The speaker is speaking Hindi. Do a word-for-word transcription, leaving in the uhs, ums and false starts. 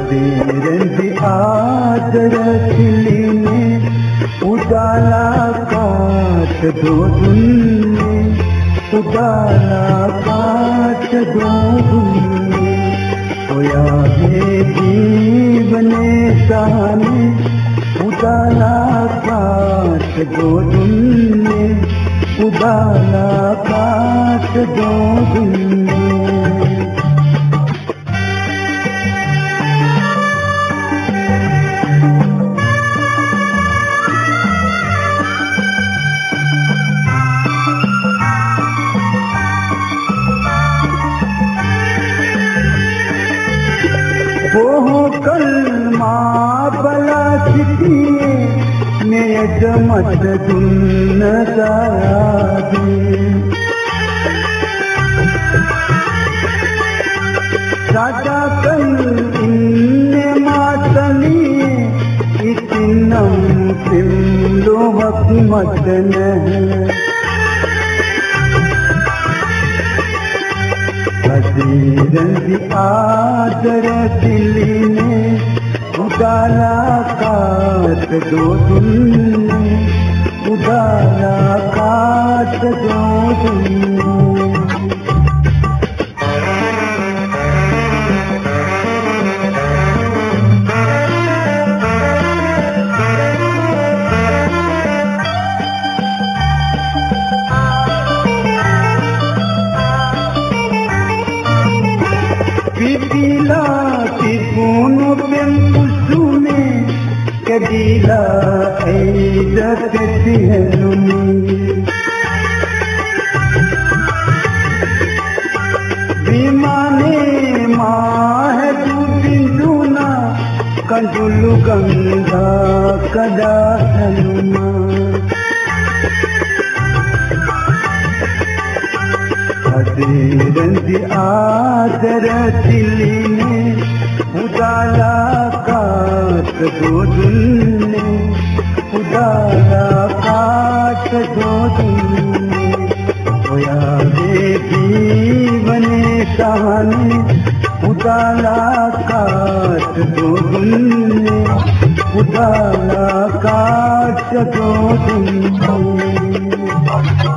हसीरंदी आदर खिलीने उजाला काट दो दुन्ने उजाला काट दो दुन्ने होया है जीवने सहाने उजाला काट दो दुन्ने उजाला काट दो दुन्ने वो कलमा बला चितिए में जमत दुन दादी सादा कल इन्ने मातनी इतनम सिंधु हकमत नहीं हसीरंदी आदर खिलीने उजाला काट दो दुन्ने उजाला काट दो दुन्ने Bila tipuno penkusume kadila aida ketiheluni bimane mah dubinduna kandulu ganga kadahaluma हसीरंदी आदर खिलीने उजाला काट दो दुन्ने उजाला काट दो दुन्ने होया है जीवने सहाने उजाला काट दो दुन्ने उजाला काट दो दुन्ने